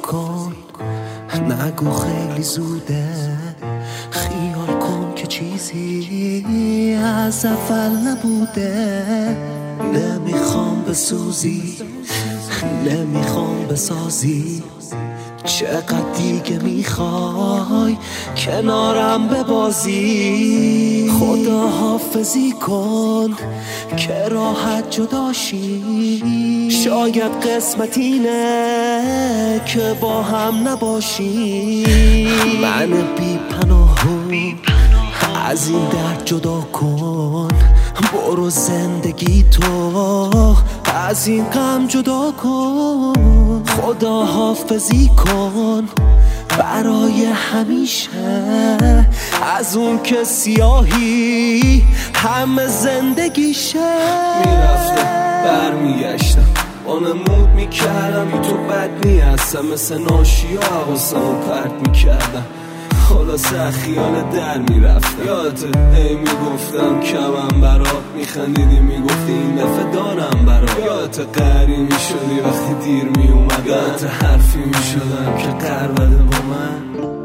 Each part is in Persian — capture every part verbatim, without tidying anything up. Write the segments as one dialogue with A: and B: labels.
A: کن، نگو خیلی زوده، خیال کن که چیزی از اول نبوده. نمیخوام بسوزی، نمیخوام بسازی، چقدر دیگه میخوای کنارم ببازی. خدا حافظی کن که راحت جداشی، شاید قسمت اینه که با هم نباشی. من بی پناهو از این درد جدا کن، برو زندگی تو از این غم جدا کن. خدا حافظی کن برای همیشه از اون که سیاهی همه زندگیشه.
B: میرفتم برمیگشتم با نمود میکردم بی تو بد نیستم، مثل ناشی و حواسمو پرت میکردم. خلاصه خیال در میرفتم، یادت هی میگفتم کمم برات، میخندیدی میگفتی این دفعه دارم برات. یادت قهری میشدی وقتی دیر میومد، یادت حرفی میشدم که قربده با من.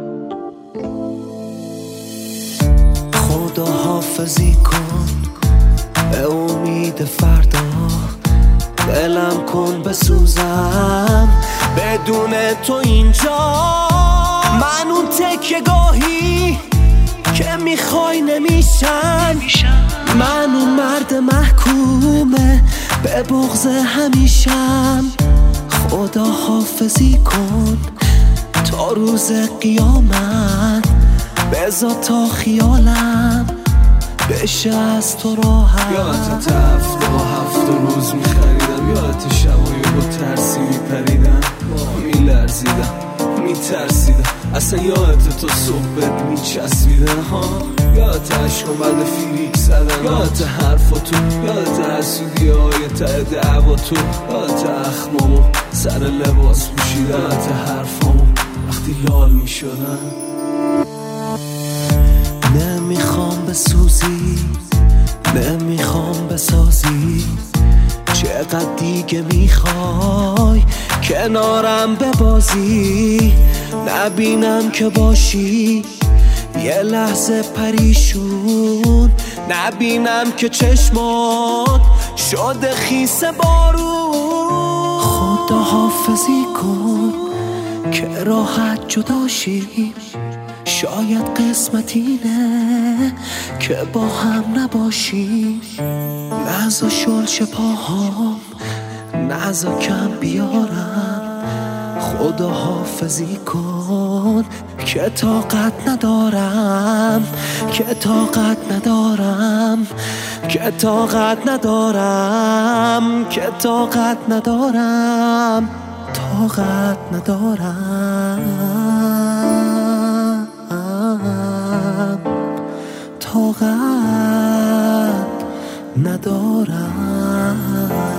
A: خدا حافظی کن به امید فردا، دلم کن بسوزم بدون تو اینجا. من اون تکیه گاهی که میخوای نمیشم، من اون مرد محکومه به بغض همیشم. خدا حافظی کن تا روز قیامت، بذار تا خیالم بشه از تو راحت.
B: یادت هفت و هفت روز میخریدم، یادت شبایی با ترسی میپریدم، میلرزیدم میترسیدم، اصلا یادت تو صحبت میچسبیدن ها. یادت عشقم بعد فیریک زدن، یادت حرفا تو، یادت حسودی های ته دعوا تو، یادت اخمامو سر لباس پوشیدن، یادت حرفامو وقتی لال میشدن.
A: نمیخوام بسوزی، نمیخوام بسازی، چقدر دیگه میخوای کنارم ببازی. نبینم که باشی یه لحظه پریشون، نبینم که چشمات شده خیس بارون. خدا حافظی کن که راحت جداشی، شاید قسمت اینه که با هم نباشی. نزا شلش پاهام، نزا کم بیارم. خدا حافظی کن که طاقت ندارم، که طاقت ندارم، که طاقت ندارم، که طاقت ندارم، طاقت ندارم، طاقت ندارم.